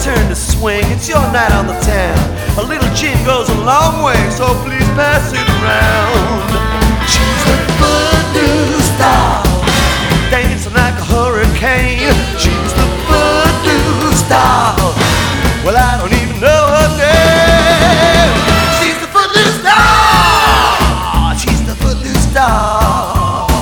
turn to swing, it's your night on the town. A little gin goes a long way, so please pass it around. She's the footloose doll, dancing like a hurricane. She's the footloose doll, well, I don't even know her name. She's the footloose doll, she's the footloose doll.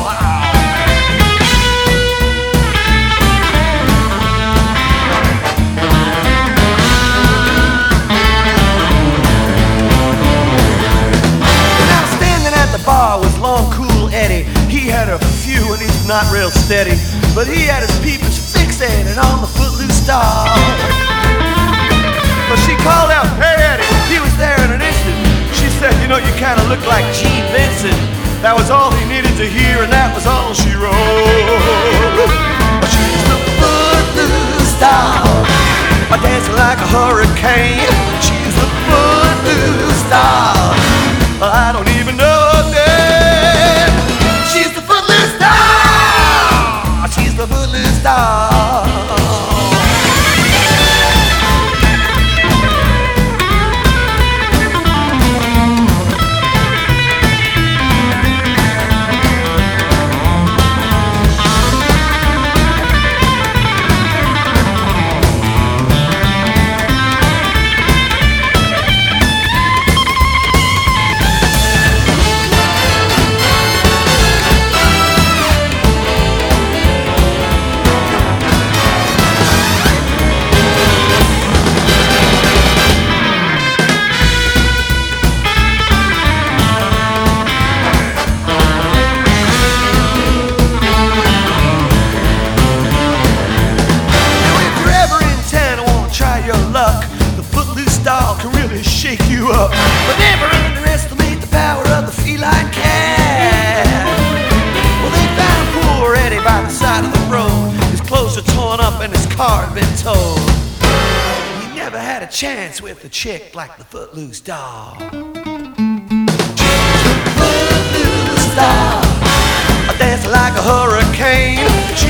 Long, cool Eddie, he had a few and he's not real steady, but he had his peepers fixated on the footloose doll. But she called out, "Hey Eddie," he was there in an instant. She said, "You know, you kind of look like Gene Vincent." That was all he needed to hear, and that was all she wrote. She's the footloose doll, dancing like a hurricane. She's the footloose doll, I don't even know her name. She's the footloose doll, she's the footloose doll. The footloose doll can really shake you up, but never underestimate the power of the feline cat. Well, they found poor Eddie by the side of the road. His clothes are torn up and his car had been towed. He never had a chance with a chick like the footloose doll. She's the footloose doll, dancing like a hurricane.